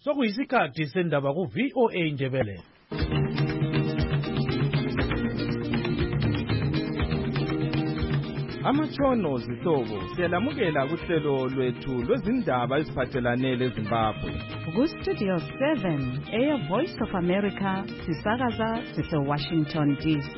Sokuyisikhathi sendaba ku VOA Ndebele. Amatshono zihlobo siyalamukela kuhlelo lwethu lwezindaba eziphathelane leZimbabwe. Ku Studio 7 Air Voice of America sisakaza sise Washington DC.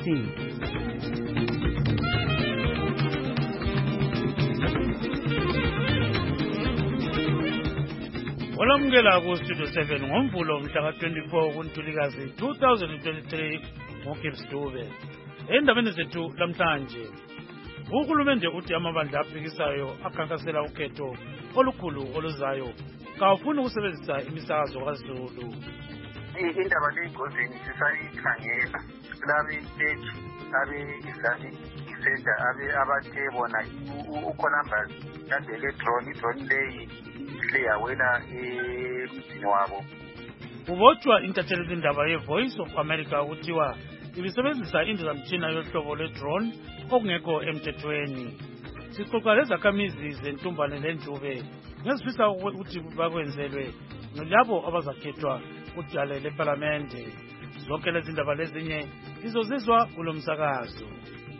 Olamukela ku Studio 7 ngoMvulo mhla ka-24 kuNtulikazi 2023 ngoGibbs Dube. Endabeni zethu lamhlanje, uhulumende uthi amabandla aphikisayo akhankasela ukhetho olukhulu oluzayo kawufuni ukusebenzisa imisakazo kaZulu. Indaba leyigozini sisayikhangela labe-state abe-Islamic Center abathe bona uColumbus kade le-drone leyi leyawela emzini wabo. Ubotshwa intatheli lendaba ye-Voice of America kuthiwa ibisebenzisa indizamtshina yohlobo lwe-drone okungekho emthethweni. Sixoxa lezakhamizi zentumbane lendlube ngezifisa ukuthi bakwenzelwe nolabo abazakhethwa kudale leParlamente. Zonke lezi ndaba lezinye izozizwa kulo msakazo.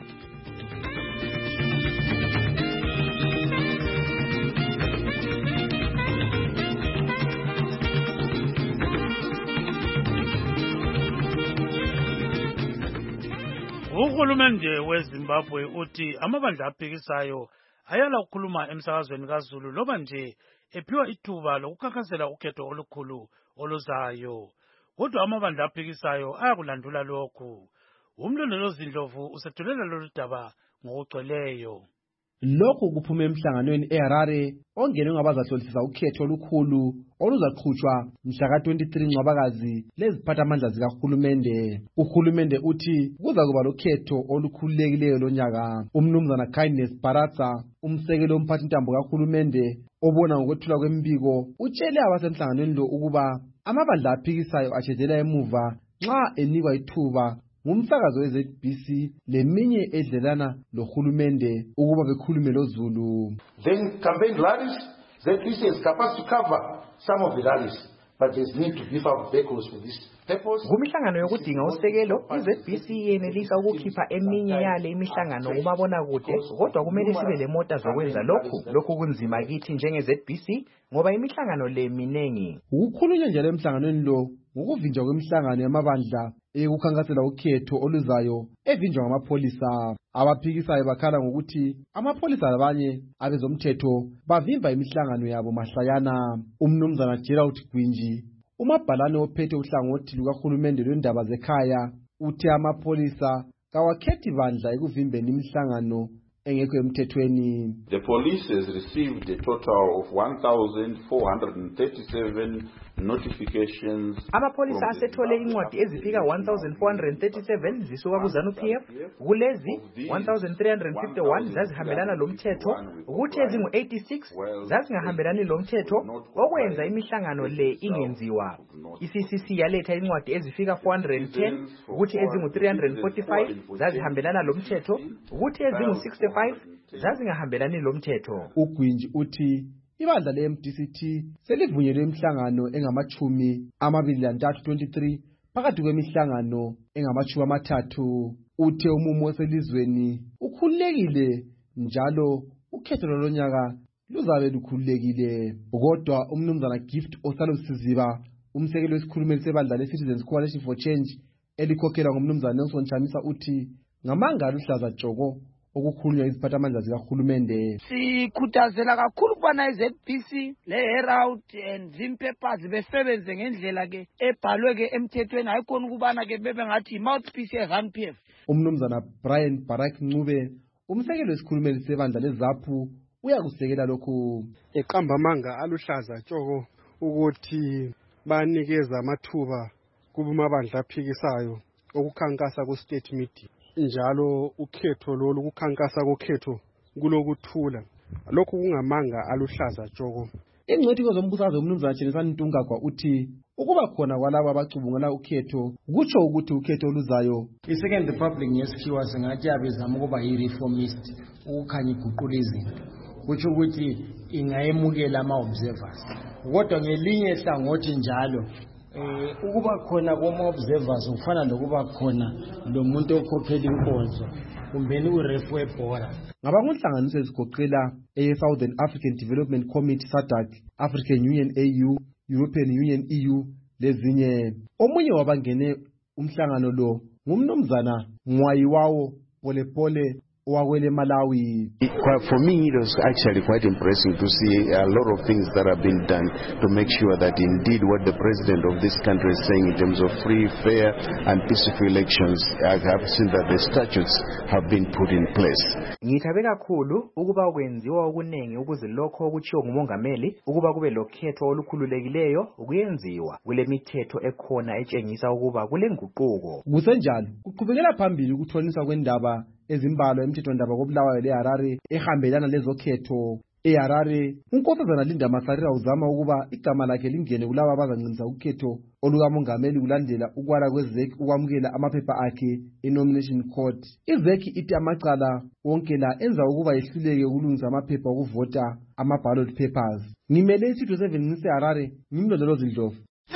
Uhulumende weZimbabwe uthi amabandla aphikisayo ayala ukukhuluma emsakazweni kaZulu loba nje ephiwa ithuba lokukhankasela ukhetho olukhulu oluzayo. Kodwa amabandla aphikisayo ayakulandula lokhu. Umlondolozi Ndlovu usethulela lolu daba ngokugcweleyo. Lokhu kuphume emhlanganweni eHarare ongenwe ngabazahlolisisa ukhetho olukhulu oluzaqhutshwa mhla ka-23 Ncwabakazi leziphathamandla zikahulumende. Uhulumende uthi kuza kuba lokhetho olukhululekileyo lonyaka. Umnumzana Kindness Baratsa, umsekeli womphathintambo kahulumende obona ngokwethula kwembiko, utshele abasemhlanganweni lo ukuba amabandla aphikisayo ashedela emuva nxa enikwa ithuba ngumsakazo weZBC leminye edlelana lohulumende ukuba bekhulume loZulu. Then campaign rallies, ZBC is capacity to cover some of the rallies, but there's need to beef up vehicles for this purpose. Kumihlangano yokudinga usekelo, iZBC yenelisa ukukhipha eminye yale imihlangano kumabonakude, kodwa kumele sibe lemota zokwenza lokhu kunzima kithi njengeZBC ngoba imihlangano le minengi. Ukukhulunywa njalo emhlanganweni lo ngokuvinjwa kwemihlangano yamabandla ekukhankasela ukhetho oluzayo evinjwa ngamapholisa. Abaphikisayo bakhala ngokuthi amapholisa labanye abezomthetho bavimba imihlangano yabo mahlayana. Umnumzana Gerald Gwinji, umabhalane ophethe uhlangothi lukahulumende lwendaba zekhaya, uthe amapholisa kawakhethi bandla ekuvimbeni imihlangano engekho emthethweni. The police has received a total of 1,437 notifications. Amapholisa asethole incwadi ezifika 1,437 zisuka kuZANU-PF. Kulezi 1,351 zazihambelana lomthetho, ukuthi ezingu-86 zazingahambelani lomthetho okwenza imihlangano le ingenziwa. ICCC yaletha incwadi ezifika 410 ukuthi ezingu-345 zazihambelana lomthetho, ukuthi ezingu-65 zazingahambelani lomthetho. Ugwinji uthi ibandla le-MDCT selivunyelwe imihlangano engama-23 phakathi kwemihlangano engama-30. Uthe umumo oselizweni ukhululekile njalo ukhetho lonyaka luzabe lukhululekile. Kodwa umnumzana Gift Osalusiziba, umsekeli wesikhulumeli sebandla le-Citizens Coalition for Change elikhokhelwa ngumnumzana Nelson Chamisa, uthi ngamanga aluhlaza tshoko okukhulunywa iziphathamandla zikahulumende. Sikhuthazela kakhulu kubana iZBC leHerald and Zimpepers besebenze ngendlela ke ebhalwe ke emthethweni, hayikhona ukubana ke bebe ngathi imouthpiece yeZANU-PF. Umnumzana Brian Barak Ncube, umsekeli wesikhulumeli sebandla leZAPU, uyakusekela lokhu. Eqamba amanga aluhlaza tshoko ukuthi banikeza amathuba kubamabandla aphikisayo okukhankasa ku-state media. Njalo ukhetho lolu kukhankasa kokhetho kulokuthula. Lokhu kungamanga aluhlaza tshoko. Ingcwethi zombusazwe umnumzana Chenisani Ntungagwa uthi ukuba khona kwalabo abacubungula ukhetho kutsho ukuthi ukhetho oluzayo i-Second Republic ngesikhiwa singathi abizama ukuba yi-reformist, ukukhanya iguqula izinto. Kutsho ukuthi ingayemukela ama-observers kodwa ngelinye ihlangothi njalo ukuba khona koma-observers kufana nokuba khona lo muntu okhokhela inkonzo kumbeni urefu webhola. Ngabangohlanganiso ezigoqela Southern African Development Committee SADC, African Union AU, European Union EU lezinye. Omunye wabangene umhlangano lo ngumnumzana Ngwayiwawo Polepole owakwele Malawi. For me, it was actually quite impressive to see a lot of things that have been done to make sure that indeed what the president of this country is saying in terms of free, fair and peaceful elections, I have seen that the statutes have been put in place. Ngithabe kakhulu ukuba kwenziwa okuningi ukuze lokho okuchiwo ngumongameli ukuba kube lokhetho olukhululekileyo kuyenziwa kule mithetho ekhona etshengisa ukuba kule nguquko. Kusenjalo kuqhubekela phambili ukuthoniswa kwendaba ezimbalwa emthethwandaba koBulawayo leHarare ehambelana lezokhetho. eHarare unkosazana Linda Masarira uzama ukuba igama lakhe lingene kulabo abazancinisa ukhetho olukamongameli kulandela ukwala kwezeki ukwamukela amaphepha akhe e-nomination court. Izeki ithi amacala wonke la enza ukuba yehluleke ukulungisa amaphepha okuvota ama-ballot papers. Ngimele isitho 7 ngiseHarare, ngimlondolozi Ndlovu.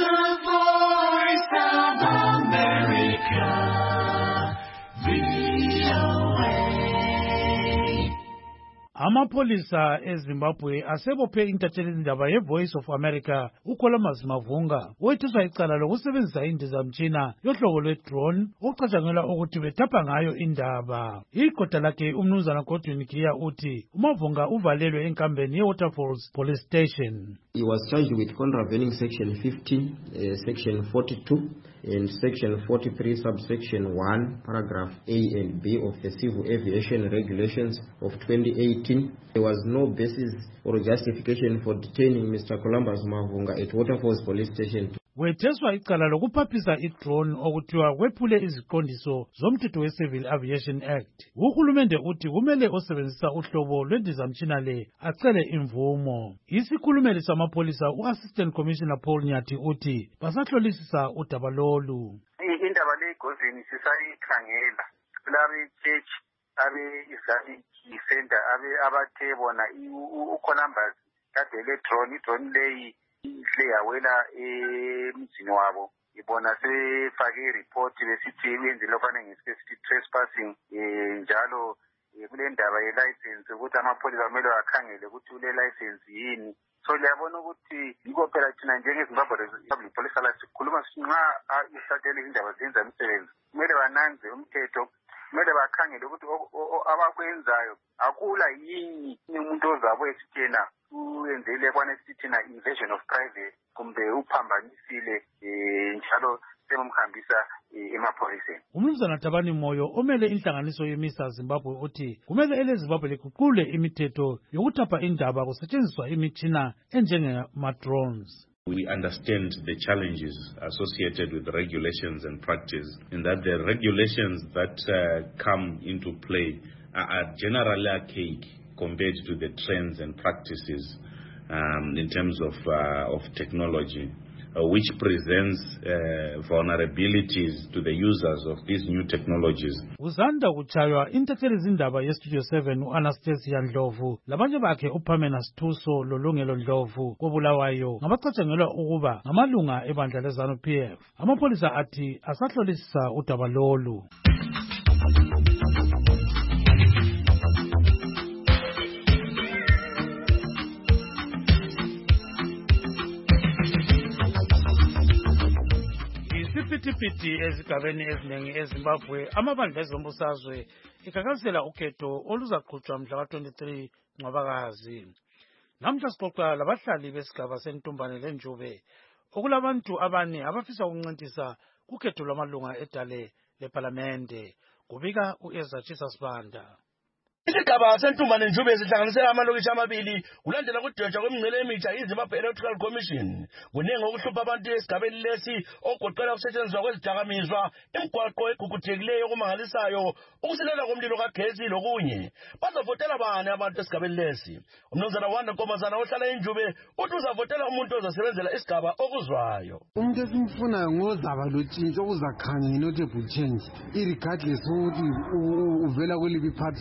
Amapolisa eZimbabwe asebophe intatheli indaba yeVoice of America uKholomas Mavhunga wethiswa icala lokusebenzisa indizamtshina yohlobo lwe-drone okucatshangelwa ukuthi bethapha ngayo indaba. Iqoda lakhe umnumzana Godwin Giya uthi uMavhunga uvalelwe enkambeni yeWaterfalls Police Station. He was charged with contravening section 15, section 42 and section 43 subsection 1 paragraph A and B of the Civil Aviation Regulations of 2018. There was no basis or justification for detaining Mr. Columbus Mavhunga at Waterfalls Police Station. Wetheswa icala lokuphaphisa i-drone okuthiwa kwephule iziqondiso zomthetho we-Civil Aviation Act. Uhulumende uthi kumele osebenzisa uhlobo lwendizamtshina le acele imvumo. Isikhulumeli samapolisa u-Assistant Commissioner Paul Nyati uthi basahlolisisa udaba lolu. Indaba le igozini sisayikhangela kulabe church abe-Islamic Center abathe bona uColumbus kade le drone leyi yawela emzini wabo ibona sefake i-report besithi wenzile okwane ngesithi trespassing njalo kule ndaba ye-license ukuthi amapolisa kumele akhangele ukuthi ule license yini. So liyabona ukuthi yiko phela thina njengeZimbabwe Public Police Service sikhuluma nxa isatele indaba zenza imisebenzi kumele bananze umthetho, kumele bakhangele ukuthi abakwenzayo akula yini umuntu ozabo esithena uyenzile kwane sithina invasion of privacy kumbe uphambanisile njalo semkhambisa emapholiseni. Umnumzana Tabani Moyo omele inhlanganiso yeMisa Zimbabwe uthi kumele eleZimbabwe liguqule imithetho yokuthapha indaba kusetshenziswa imitshina enjengama-drones. We understand the challenges associated with regulations and practice, in that the regulations that come into play are generally archaic compared to the trends and practices in terms of technology, which presents vulnerabilities to the users of these new technologies. Uzanda kuchaywa intatheli zindaba yeStudio 7 u-Anastasia Ndlovu labanye bakhe uPamela Sithuso loLungelo Ndlovu koBulawayo ngabacatshangelwa ukuba ngamalunga ebandla leZANU-PF. Amapolisa athi asahlolisisa udaba lolu. Isiphithiphithi ezigabeni eziningi eZimbabwe amabandla ezombusazwe ikhankasela ukhetho oluzaqhutshwa mhla ka-23 Ncwabakazi. Namhla sixoxa labahlali besigaba seNtumbane leNjube okulabantu abane abafisa ukuncintisa kukhetho lwamalunga edale leParlamente. Kubika uEza Chisasibanda. Isigaba seNtumbane Njube sihlanganisela amalokitshi amabili kulandela kudwetshwa kwemingcele emitsha iZimbabwe Electoral Commission. Kuningi okuhlupha abantu esigabeni lesi okugoqela ukusetshenziswa kwezidakamizwa, imigwaqo eguguthekileyo okumangalisayo, ukusilela komlilo kagesi lokunye. Bazavotela bani abantu esigabeni lesi? Umnumzana Wanda Nkomazana ohlala eNjube uthi uzavotela umuntu ozasebenzela isigaba okuzwayo. Umuntu esimfunayo ngozaba lotshintsho okuzakhanya i-notable change, irregardless ukuthi uvela kweliphi party. Funa umuntu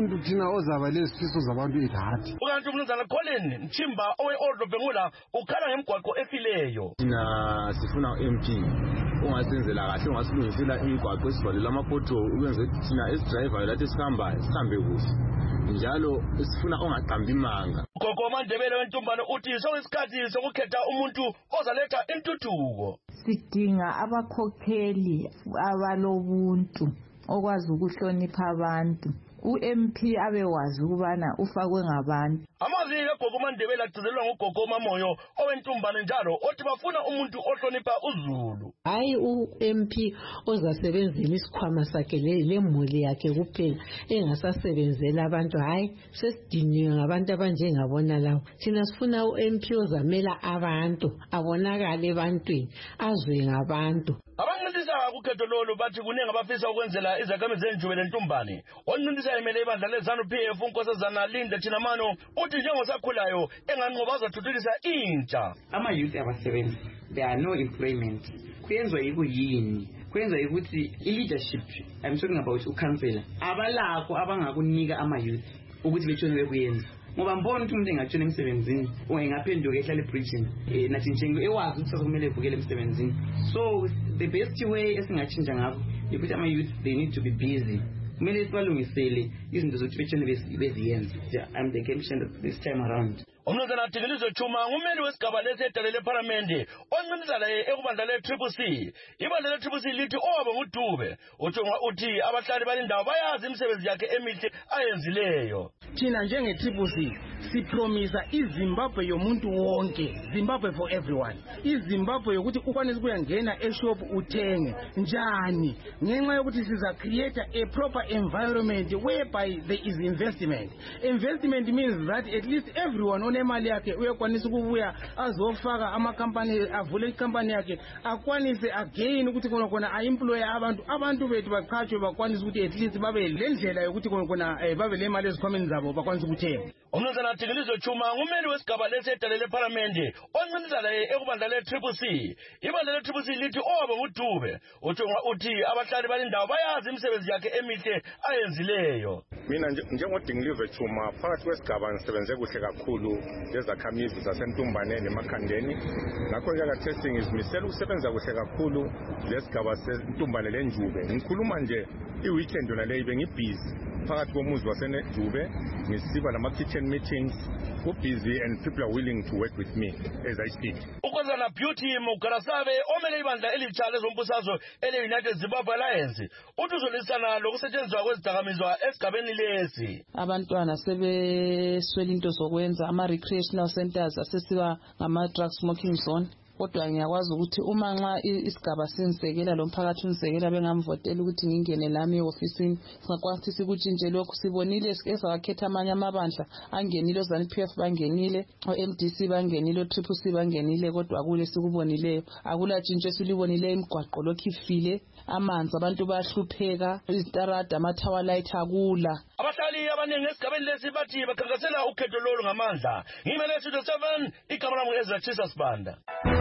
umuntu thina ozaba lezifiso zabantu ethati. Ukanti umnumzana Colin Mchimba owe-Old Lobengula ukhala ngemigwaqo efileyo. Thina sifuna MP ongasenzela kahle ongasilungisela imigwaqo esivalela ama-pothole ukwenza ukuthi thina esidrayivayo lathi esihambayo sihambe kuhle. Njalo sifuna ongaqambi imanga. Gogo Mandebele wentumbane uthi sokuyisikhathi sokukhetha umuntu ozaletha intuthuko. Sidinga abakhokheli abalobuntu okwazi ukuhlonipha abantu. U-MP abewazi ukubana ufakwe ngabantu. Amazwi kaGogo Mandebele agcizelelwa nguGogo Mamoyo owentumbane njalo othi bafuna umuntu ohlonipha uZulu. Hayi u-MP ozasebenzela isikhwama sakhe lemuli yakhe kuphela engasasebenzela abantu. Hayi sesidiniwe ngabantu abanjengabona lawo. Thina sifuna u-MP ozamela abantu abonakale ebantwini azwe ngabantu. Abancintisa kukhetho lolu bathi kuningi abafisa ukwenzela izakhamizi zenjume lentumbane. Oncintisa emele ibandla leZANU-PF uNkosazana Linda Chinamano uthi njengosakhulayo enganqoba azathuthukisa intsha. Ama-youth abasebenzi, there are no employment. Kuyenzwa yikuyini? Kuyenzwa ukuthi i-leadership, I'm talking about ukhansela, abalakho abangakunika ama-youth ukuthi betshone bekuyenza. Ngoba mbona ukuthi umuntu engatshona emsebenzini engaphenduka ehlala ebridgini nathi njengo ewazi ukuthi kumele evukele emsebenzini. So the best way esingatshintsha ngakho ukuthi ama-youth they need to be busy. Kumele sibalungisele izinto zokuthi betshone beziyenza. I'm the game changer this time around. Umnumzana Thingelizo Chuma ngumeli wesigaba lesedale lePhalamende oncintisa laye ekubandla le-CCC. Ibandla le-CCC lithi owabe nguDube uthi abahlali balindawo bayazi imisebenzi yakhe emihle ayenzileyo. Thina njenge-CCC sipromisa iZimbabwe yomuntu wonke, Zimbabwe for everyone. iZimbabwe yokuthi ukwanisa ukuyangena eshop uthenge njani ngenxa yokuthi siza create a proper environment whereby there is investment. Investment means that at least everyone onemali yakhe uyakwanisa ukubuya azofaka amakampani avule ikampani yakhe akwanise again ukuthi khona a-employ abantu bethu baqhatshwe bakwanisa ukuthi at least babe lendlela yokuthi khona babe lemali ezikhwameni zabo bakwanisa ukuthenga. Umnumzana Thingelizo Chuma ngumeli wesigaba lesedale lePhalamende oncintisa laye ekubandla le-CCC. Ibandla le-CCC lithi owabe nguDube uthi abahlali balindawo bayazi imisebenzi yakhe emihle ayenzileyo. Mina njengoDingilizo Chuma phakathi kwesigaba ngisebenze kuhle kakhulu lezakhamizi zasentumbane nemakhandeni. Ngakho-ke khathesi ngizimisela ukusebenza kuhle kakhulu lesigaba sentumbane lenjube. Ngikhuluma nje i-weekend yona leyo bengibhizi phakathi komuzi wasenjube ngisiba nama-kitchen meetings. Busy and people are willing to work with me as I speak. Ukozana Beauty Mugarasabe omele ibandla elitsha lezombusazwe ele-United Zimbabwe Alliance uthi uzolisana lokusetshenziswa kwezidakamizwa esigabeni lesi. Abantwana sebeswela into zokwenza ama-recreational centers asesiba ngama-drug smoking zone. Kodwa ngiyakwazi ukuthi uma nxa isigaba singisekela lo mphakathi ungisekela bengamvotela ukuthi ngingene lami e-ofisini singakwazi sikutshintshe lokhu. Sibonile esawakhetha amanye amabandla angenile oZANU-PF bangenile o-MDC bangenile o-CCC bangenile kodwa kule sikubonileyo akulatshintsho esilibonileyo. Imigwaqo lokhu ifile, amanzi abantu bayahlupheka, izitarada ama-tower light akula. Abahlali abaningi esigabeni lesi bathi bakhankasela ukhetho lolu ngamandla. Ngimele Studio 7 igama lami Ezra Chisas Banda.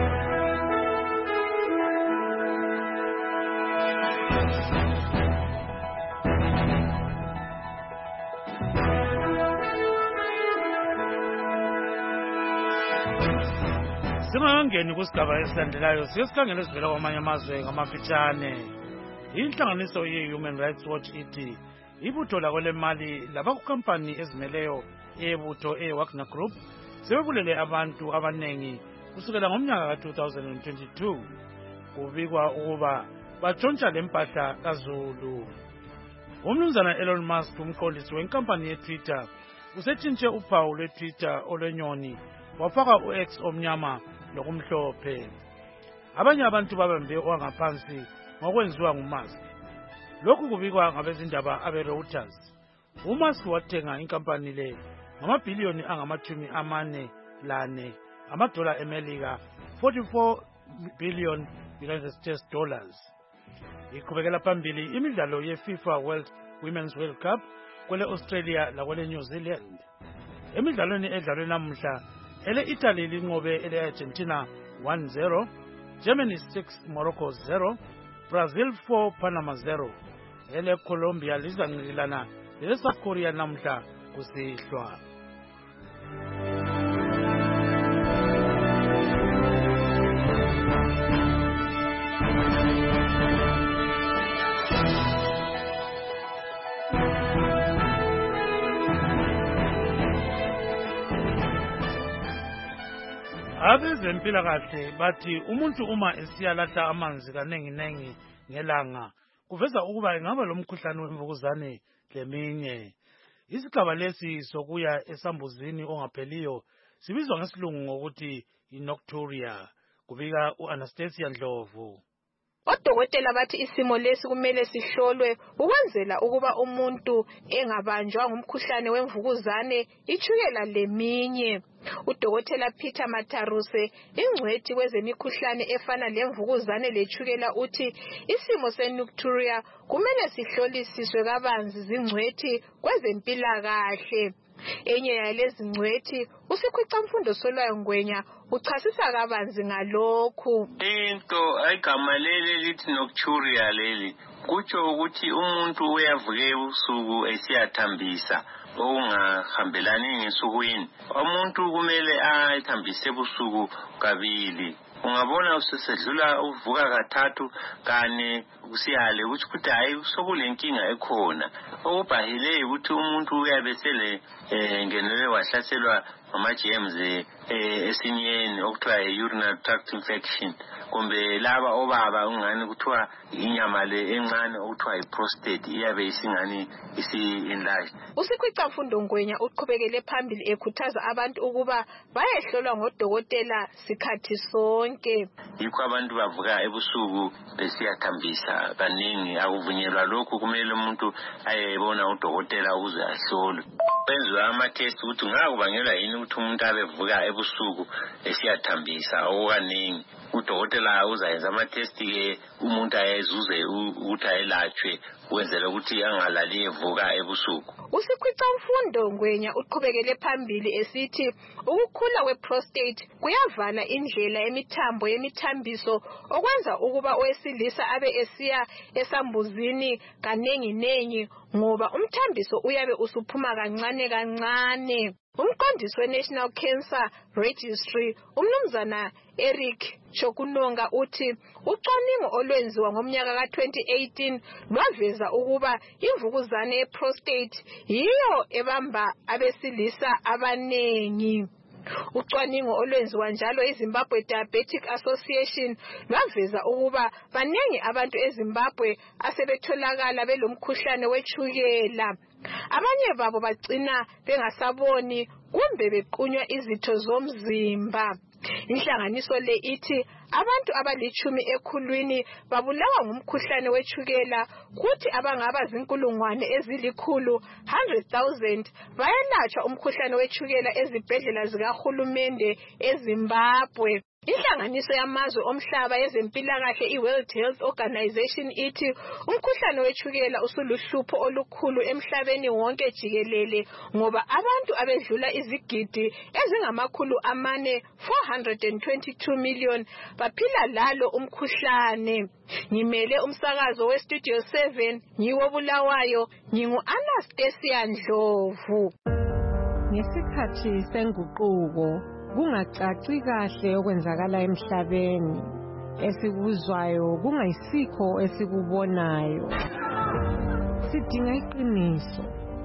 Singangeni kusigaba esilandelayo siyesikhangela esivela kwamanye amazwe ngamafitshane. Inhlanganiso ye-Human Rights Watch ithi ibutho lakwelemali labakukhampani ezimeleyo ebutho e-Wagner Group sebebulele abantu abanengi kusukela ngomnyaka ka-2022 kubikwa ukuba batshontsha lempahla kaZulu. Umnumzana Elon Musk umqondisi wenkampani ye-Twitter usetshintshe uphawu lwe-Twitter olwenyoni wafaka u-X omnyama lokumhlophe. Abanye abantu babambe owangaphansi ngokwenziwa nguMusk. Lokhu kubikwa ngabezindaba abe-Reuters. uMusk wathenga inkampani le ngamabhiliyoni angama-44 amadola eMelika, 44 billion United States dollars. Iqhubekela phambili imidlalo ye-FIFA Women's World Cup kwele Australia lakwele New Zealand. Emidlalweni edlalwe namuhla ele-Italy linqobe ele-Argentina 1-0, Germany 6 Morocco 0, Brazil 4 Panama 0. Ele-Colombia lizanqikilana lele-South Korea namhla kusihlwa. Abezempilakahle bathi umuntu uma esiyalahla amanzi kanenginengi ngelanga kuveza ukuba engaba lomkhuhlane wemvukuzane leminye. Isigaba lesi sokuya esambuzini ongapheliyo sibizwa ngesilungu ngokuthi i-nocturia. Kubika u-Anastasia Ndlovu. Odokotela bathi isimo lesi kumele sihlolwe ukwenzela ukuba umuntu engabanjwa ngumkhuhlane wemvukuzane, itshukela leminye. Udokotela Peter Mataruse, ingcwethi kwezemikhuhlane efana lemvukuzane letshukela, uthi isimo se-nocturia kumele sihlolisiswe kabanzi zingcwethi kwezempilakahle. Enye yalezi ngcwethi usikhwicamfundo Solwayo Ngwenya uchasisa kabanzi ngalokhu. Into igama leli lithi nocturia leli kutsho ukuthi umuntu uyavuka ebusuku esiyathambisa okungahambelani ngesukwini. Umuntu kumele athambise ebusuku kabili. Ungabona usesedlula uvuka kathathu kane kusiyale ukuthi hayi sokulenkinga ekhona. Okubhahile ukuthi umuntu uyabe sele ngenwe wahlaselwa ama-germs esinyeni okuthiwa urinary tract infection, kumbe laba obaba ungani kuthiwa inyama le encane okuthiwa i-prostate iyabe isingani isi-enlarged. Usikhwicamfundo Ngwenya uqhubekele phambili ekhuthaza abantu ukuba bayehlolwa ngodokotela sikhathi sonke. Yikho abantu bavuka ebusuku besiyathambisa kaningi, akuvunyelwa lokhu, kumele umuntu ayebona udokotela ukuze ahlolwe. Kwenziwa ama-test ukuthi ngakubangelwa yini ukuthi umuntu abevuka ebusuku esiyathambisa okaningi. Udokotela uzayenza ama-test-ke umuntu ayezuze ukuthi ayelatshwe ukwenzela ukuthi angalali evuka ebusuku. Usikhwicamfundo Ngwenya uqhubekele phambili esithi ukukhula kwe-prostate kuyavala indlela emithambo yemithambiso okwenza ukuba owesilisa abe esiya esambuzini kanenginengi ngoba umthambiso uyabe usuphuma kancane kancane. Umqondisi we-National Cancer Registry umnumzana Eric Chokunonga uthi ucwaningo olwenziwa ngomnyaka ka-2018 lwaveza ukuba imvukuzane ye-prostate yiyo ebamba abesilisa abanengi. Ucwaningo olwenziwa njalo iZimbabwe Diabetic Association lwaveza ukuba baningi abantu eZimbabwe asebetholakala belomkhuhlane wetshukela. Abanye babo bagcina bengasaboni kumbe bequnywa izitho zomzimba. Inhlanganiso le ithi abantu abalichumi ekhulwini babulawa ngumkhuhlane wetshukela, kuthi abangaba zinkulungwane ezilikhulu 100,000 bayelatshwa umkhuhlane wetshukela ezibhedlela zikahulumende eZimbabwe. Inhlanganiso yamazwe omhlaba yezempilakahle i-World Health Organization ithi umkhuhlane wetshukela usuluhlupho olukhulu emhlabeni wonke jikelele ngoba abantu abedlula izigidi ezingama422 million baphila lalo umkhuhlane. Ngimele umsakazo weStudio 7 ngiwo Bulawayo, ngingu-Anastasia Ndlovu. Ngesikhathi senguquko kungacaci kahle okwenzakala emhlabeni, esikuzwayo kungayisikho esikubonayo. Sidinga iqiniso.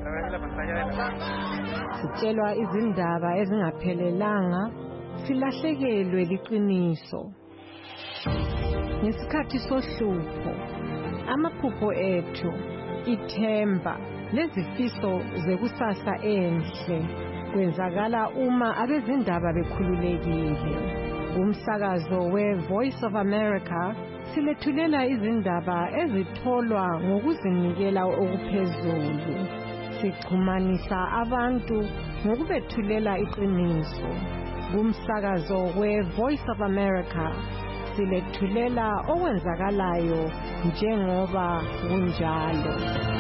Sitshelwa izindaba ezingaphelelanga, silahlekelwe liqiniso. Ngesikhathi sohlupho, amaphupho ethu, ithemba lezifiso zekusasa enhle kwenzakala uma abezindaba bekhululekile. Umsakazo we-Voice of America silethulela izindaba ezitholwa ngokuzinikela okuphezulu. Sixhumanisa abantu ngokubethulela iqiniso. Umsakazo we-Voice of America silethulela okwenzakalayo njengoba kunjalo.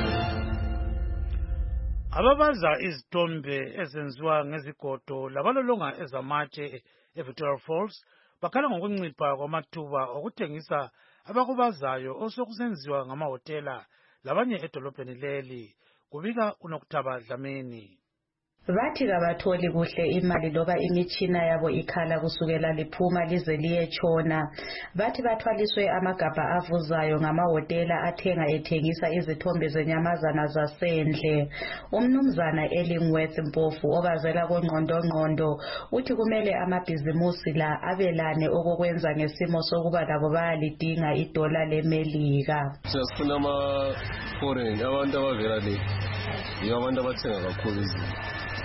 Ababaza izithombe ezenziwa ngezigodo labalolonga ezamatshe eVictoria Falls bakhala ngokuncipha kwamathuba okuthengisa abakubazayo osokusenziwa ngamahotela labanye edolobheni leli. kubika uNokuthaba Dlamini. Bathi kabatholi kuhle imali loba imitshina yabo ikhala kusukela liphuma lize liyetshona. Bathi bathwaliswe amagabha avuzayo ngamahotela athenga ethengisa izithombe zenyamazana zasendle. Umnumzana Ellingworth Mpofu obazela koNgqondongqondo uthi kumele amabhizimusi la abelane okokwenza ngesimo sokuba labo bayalidinga idola leMelika. Siyafuna ama-foreign abantu abavela le yibo abantu abathenga kakhulu izinto.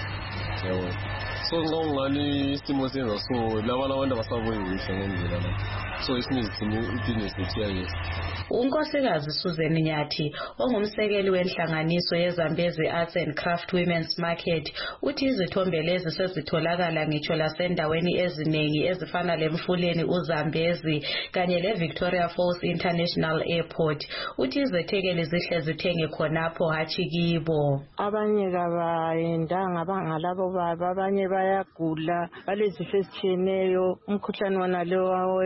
So ngongani isimo senza so laba abantu abasabuyi kuhle ngendlela la. So isiningi ibhizinisi ethiya uNkosikazi Susan Nyathi ongumsekeli wenhlanganiso yeZambezi Arts and Craft Women's Market uthi izithombe lezi sezitholakala ngitsho lasendaweni eziningi ezifana leMfuleni uZambezi kanye leVictoria Falls International Airport. Uthi izethekeli zihle zithenge khonapho hatshi kibo. Abanye kabayendanga bangalabo baba abanye bayagula balezifo ezitshiyeneyo umkhuhlane wona lo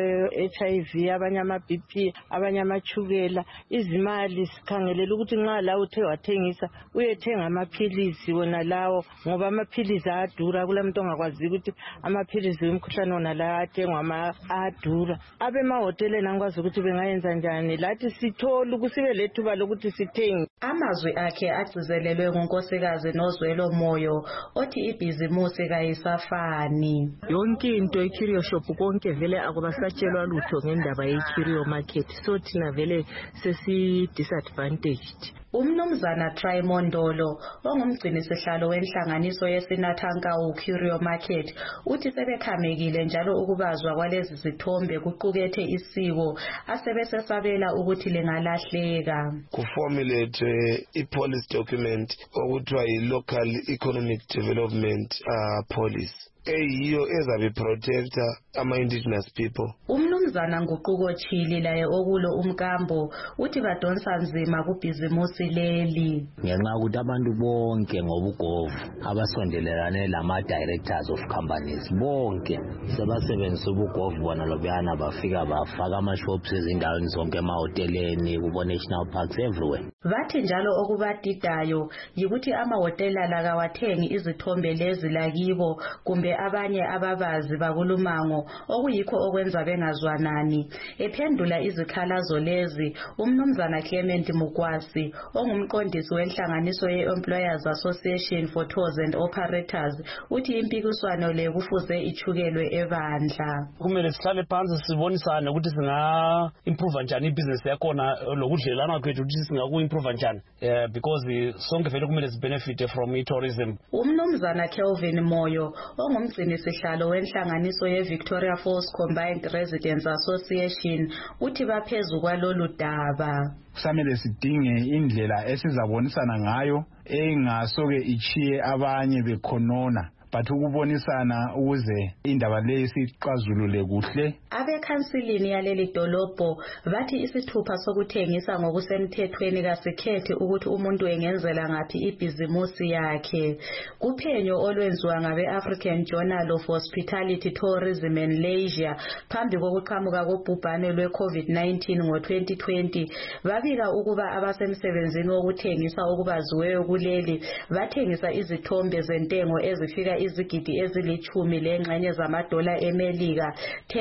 HIV abanye ama-BP abanye amachukela. Izimali sikhangelela ukuthi nxa la uthe wathengisa uyethenga amaphilisi wona lawo ngoba amaphilisi ayadura. Kulamuntu ongakwazi ukuthi amaphilisi wemkhuhlane wona la athengwa ayadura. Abemahoteleni angikwazi ukuthi bengayenza njani lathi sithola ukusibe lethuba lokuthi sithenge. Amazwi akhe agcizelelwe ngunkosikazi Nozwelo Moyo othi ibhizimusi kayisafani. Yonke into icurio shop konke vele akubasatshelwa lutho ngendaba yecurio market, so thina vele sesi disadvantaged. Umnumzana Trimondolo ongumgcinisihlalo wenhlanganiso yeSinathankawu Curio Market uthi sebekhamekile njalo ukubazwa kwalezi zithombe kuqukethe isiko asebesesabela ukuthi lingalahleka. Kuformulate i-policy document okuthiwa yi-local economic development policy eyiyo ezabe protector ama-indigenous people. Umnumzana Nguquko Chili laye okulo umkambo uthi badonsa nzima kubhizimusi leli. Ngenxa ukuthi abantu bonke ngobugovu abasondelelane lama-directors of companies bonke sebasebenzisa ubugovu bona lobuyana bafika bafaka ama-shops ezindaweni zonke emahoteleni kubo-national parks everywhere. Bathi njalo okubadidayo yikuthi amahotela la kawathengi izithombe lezi lakibo kumbe abanye ababazi bakulumango okuyikho okwenza bengazwanani. Ephendula izikhalazo lezi umnumzana Clement Mukwasi ongumqondisi wenhlanganiso ye-Employers Association for Tours and Operators uthi impikiswano le kufuze ichukelwe ebandla. Kumele sihlale phansi sibonisane ukuthi singa-improve njani ibhizinesi yakhona lokudlelana kwethu ukuthi singaku-improve njani because sonke vele kumele sibenefite from i-tourism. Umnumzana Kelvin Moyo ongumgcinisihlalo wenhlanganiso ye-Victoria Falls Combined Residents Association uthi baphezu kwalolu daba. Kusamele sidinge indlela esizabonisana ngayo engasoke ichiye abanye bekhonona but ukubonisana ukuze indaba leyi sixazulule kuhle. Abekhansilini yaleli dolobho bathi isithupha sokuthengisa ngokusemthethweni kasikhethe ukuthi umuntu engenzela ngaphi ibhizimusi yakhe. Kuphenyo olwenziwa ngabe-African Journal of Hospitality, Tourism and Leisure phambi kokuqhamuka kobhubhane lwe-COVID-19 ngo-2020 babika ukuba abasemsebenzini wokuthengisa okubaziweyo kuleli bathengisa izithombe zentengo ezifika izigidi ezilithumi lengxenye zamadola eMelika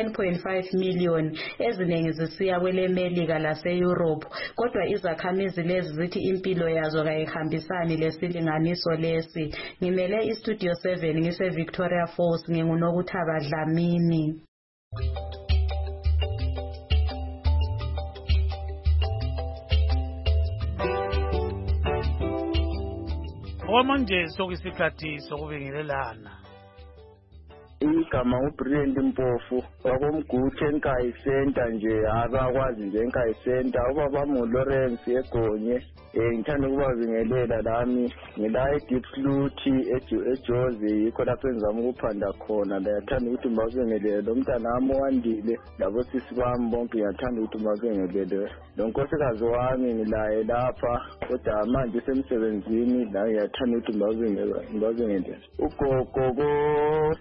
10.5 million eziningi zisiya kweleMelika lase-Europe. Kodwa izakhamizi lezi zithi impilo yazo kayihambisani lesilinganiso lesi. Ngimele iStudio 7 ngise-Victoria Falls nginguNokuthaba Dlamini. Okwamanje sokuyisikhathi sokubingelelana. Igama uBrilliant Mpofu wakomguthe eNkayi Center nje abakwazi nje eNkayi Center ubaba Lawrence eGonye. Ngithanda ukubabingelela lami ngila eDeep Sloot eJozi yikho lapho engizama ukuphanda khona. Ndiyathanda ukuthi mbabingelele lo mntanami owandile labo sisi bami bonke ngiyathanda ukuthi mbabingelele. Lo nkosikazi wami ngilaye lapha kodwa manje usemsebenzini la ngiyathanda ukuthi mbabingelele. Ugogo Saka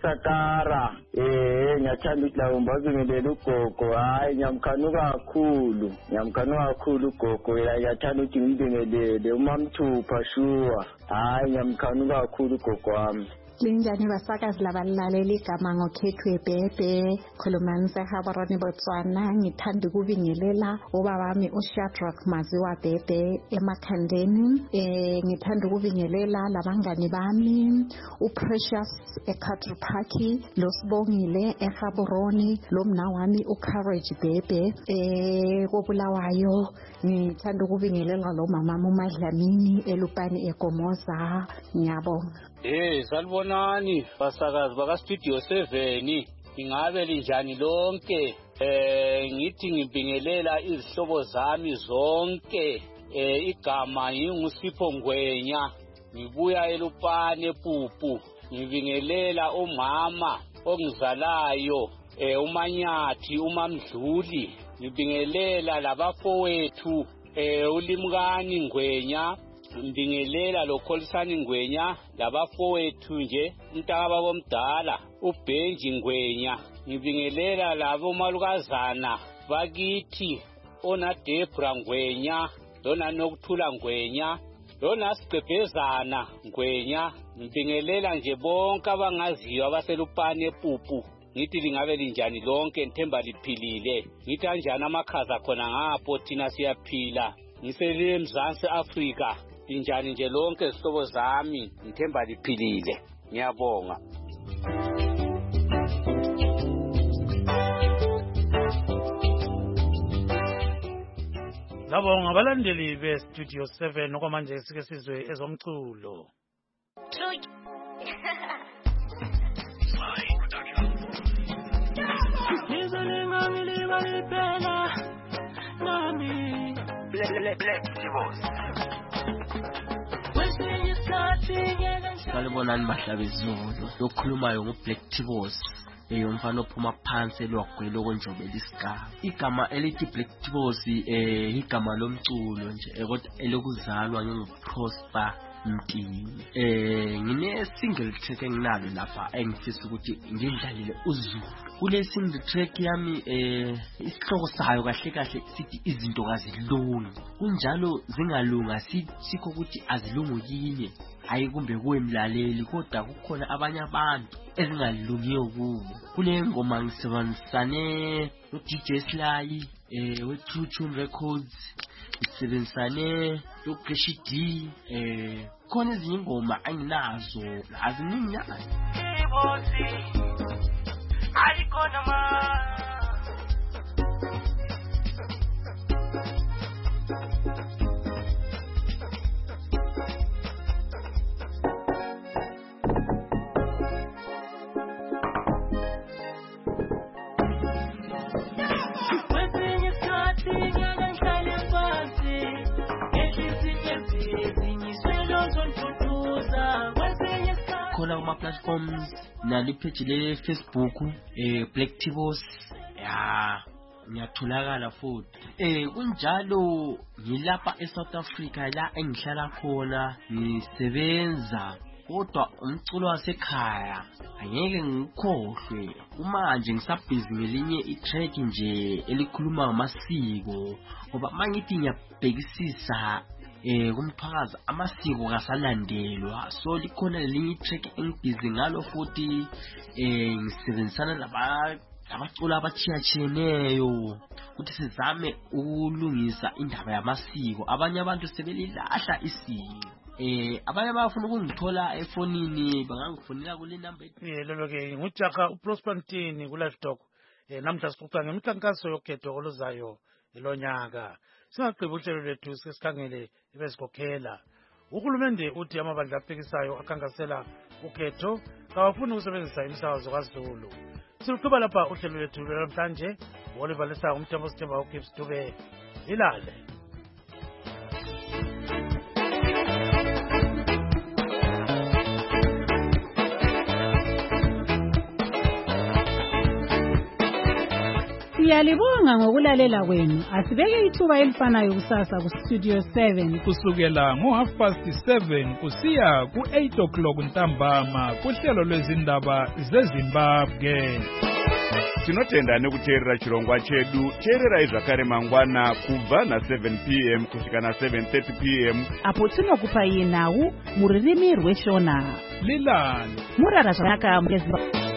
Mara ngiyathanda ukuthi lawo bazongelele ugogo hayi ngiyamkhanuka kakhulu ugogo ngiyathanda ukuthi ngibingelele uMamthupha shuwa hayi ngiyamkhanuka kakhulu ugogo wami. Linjani basakazi labalaleli igama ngokhethwe Bhebhe khulumanisa eHabaroni Botswana. Ngithanda ukubingelela ubaba wami uShadrack Maziwa Bhebhe eMakhandeni. Ngithanda ukubingelela labangani bami uPrecious eCountry Park, loSibongile eHabaroni, lomnawami uCourage Bhebhe koBulawayo. Ngithanda ukubingelela lo mama uMadlamini eLupane eGomoza. Ngiyabonga. Salibonani basakazi baka Studio 7, ingabe linjani lonke? Ngithi ngibingelela izihlobo zami zonke. Igama ngingusipho Ngwenya, ngibuya eLupane Pupu. Ngibingelela umama ongizalayo uManyathi uMamdluli. Ngibingelela labafowethu uLimkani Ngwenya, ngibingelela loKholisani Ngwenya, labafowethu nje uNtaka bomdala uBenji Ngwenya. Ngibingelela labo malukazana bakithi ona Debra Ngwenya, lona Nokuthula Ngwenya, lona Sigqebhezana Ngwenya. Ngibingelela nje bonke abangaziyo abaselupane Pupu. Ngithi lingabe linjani lonke, ngithemba liphilile. Ngithi kanjani amakhaza khona ngapho, thina siyaphila. Ngisele eMzansi Afrika. Linjani nje lonke izihlobo zami, ngithemba liphilile. Ngiyabonga. Labo ngabalandeli beStudio 7 okwamanje sike sizwe ezomculo. Salibonani Bahlabezulu, lokhulumayo nguBlack Tibos, umfana ophuma phansi elwagwele okonjobela isigaba. Igama elithi Black Tibos igama lomculo nje kodwa elokuzalwa nginguProsper Mtini. Ngine single track enginalo lapha engifisa ukuthi ngidlalile uZulu. Kule single track yami isihloko sayo kahle kahle sithi izinto kazilungi. Kunjalo zingalunga sikho ukuthi azilungu yini. Hayi kumbe kuwemlaleli kodwa kukhona abanye abantu ezingalungiyo kubo. Kule ngoma ngisebenzisane no DJ Sly we True Records, isebenzisane no Keshi D. Khona ezinye ingoma anginazo aziningi nyani. Ayikona khona kuma platforms nalipage le Facebook Black Tibos ngiyatholakala futhi. Kunjalo ngilapha eSouth Africa la engihlala khona ngisebenza kodwa umculo wasekhaya angeke ngikhohlwe. Manje ngisabhizi ngelinye itrack nje elikhuluma ngamasiko ngoba mangithi ngiyabhekisisa kumphakazi amasiko kasalandelwa. So likhona lelinye itrack engibhizi ngalo futhi ngisebenzisana abacula abachiyachiyeneyo ukuthi sizame ukulungisa indaba yamasiko. Abanye abantu sebelilahla isiko. Abanye bafuna ukungithola efonini bangangifonela kule number lelo ke nguJaka uProsper Mtini ku Live Talk. Namhla sixoxa ngemikhankaso yokhetho oluzayo elonyaka. Singaqhibi uhlelo lethu sesikhangele ebesikhokhela. Uhulumende uthi amabandla aphikisayo akhankasela ukhetho kawafuni ukusebenzisa imisakazo kaZulu. Siluqhuba lapha uhlelo lethu namhlanje. Oliver Lesa umthembu sithemba uGibbs Dube. Ilale. Siyalibonga ngokulalela kwenu. Asibeke ithuba elifanayo kusasa kuStudio 7 kusukela ngo7:30 kusiya ku8 ntambama kuhlelo lwezindaba zeZimbabwe. Tinotenda nekuteerera chirongwa chedu. Teerera zvakare mangwana kubva na7 p.m. kusvika na7:30 p.m. apo tinokupai nhau muririmi rweshona. Lilani murara zvakanaka muZimbabwe.